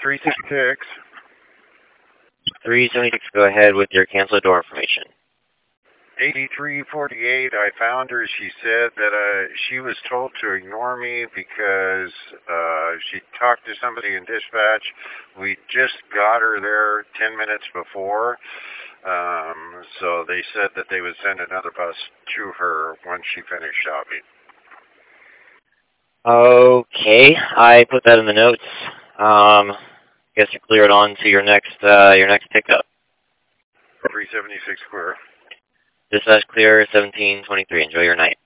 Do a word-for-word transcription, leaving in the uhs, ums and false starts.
three sixty-six. three seventy-six, go ahead with your cancel door information. eighty-three forty-eight, I found her. She said that uh, she was told to ignore me because uh, she talked to somebody in dispatch. We just got her there ten minutes before, um, so they said that they would send another bus to her once she finished shopping. Okay, I put that in the notes. Um, guess you clear it on to your next uh, your next pickup. three seventy-six clear. Dispatch clear, seventeen twenty-three. Enjoy your night.